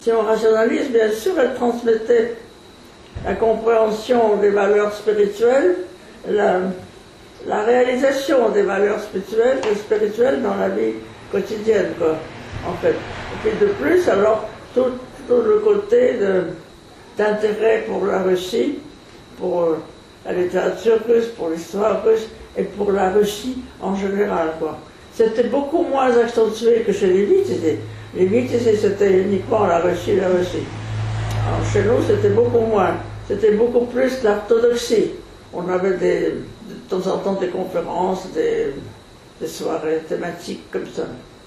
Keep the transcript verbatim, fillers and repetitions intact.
Si on rationalise, bien sûr, elle transmettait la compréhension des valeurs spirituelles, la, la réalisation des valeurs spirituelles et spirituelles dans la vie quotidienne, quoi, en fait. Et puis de plus, alors, tout, tout le côté d'intérêt pour la Russie, pour la littérature russe, pour l'histoire russe et pour la Russie en général, quoi. C'était beaucoup moins accentué que chez les Vitis. Les Vitis, c'était uniquement la Russie, la Russie. Alors chez nous, c'était beaucoup moins. C'était beaucoup plus l'orthodoxie. On avait des, de temps en temps des conférences, des, des soirées thématiques comme ça.